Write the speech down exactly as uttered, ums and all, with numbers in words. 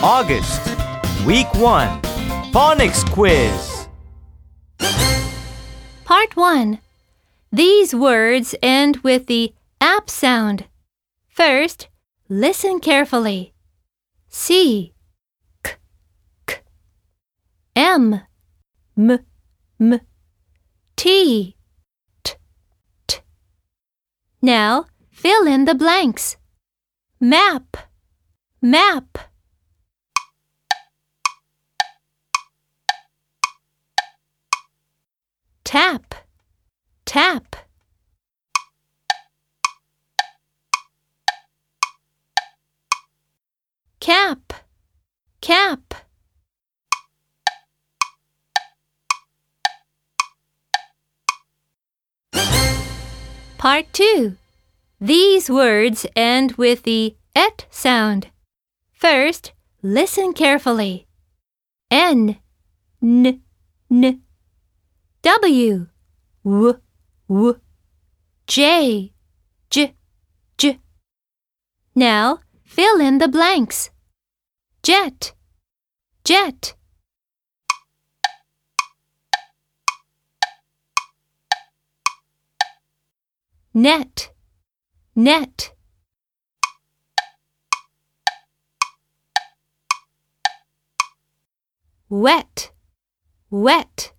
August, Week one, Phonics Quiz. Part one. These words end with the ap sound. First, listen carefully. C, k, k. M, m, m. T, t, t. Now, fill in the blanks. Map, map. Tap, tap. Cap, cap. Part two. These words end with the et sound. First, listen carefully. N, n, n. W, w, w. J, j, j. Now, fill in the blanks. Jet, jet. Net, net. Wet, wet.